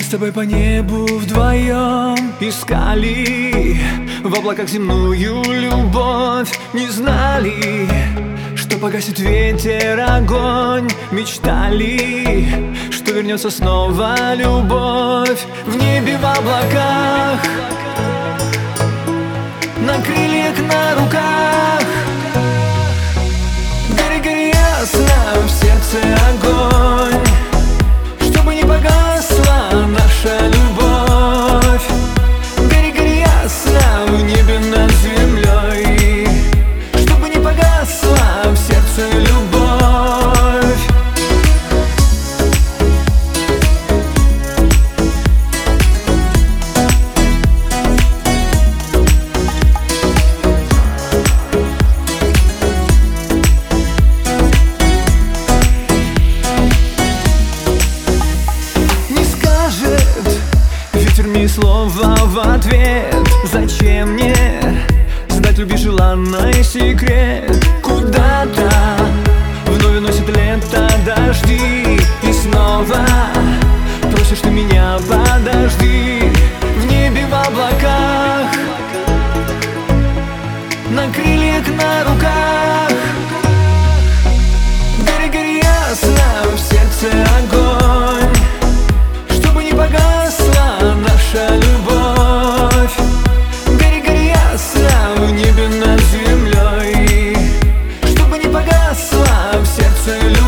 с тобой по небу вдвоем искали, в облаках земную любовь, не знали, что погасит ветер, огонь. Мечтали, что вернется снова любовь. В небе, в облаках, на крыльях, на руках. Гори, гори ясно, в сердце огонь, чтобы не погасла наша любовь. Гори, гори ясно, в небе над землей, чтобы не погасла в сердце любовь. Ни слова в ответ. Зачем мне знать любви желанный секрет? Куда-то вновь уносит лето дожди, и снова просишь ты меня: подожди. В небе, в облаках, на крыльях, на руках. Гори, гори ясно, в сердце огонь, чтобы не погасла наша любовь. Гори, гори ясно, в небе над землей, чтобы не погасла в сердце любовь.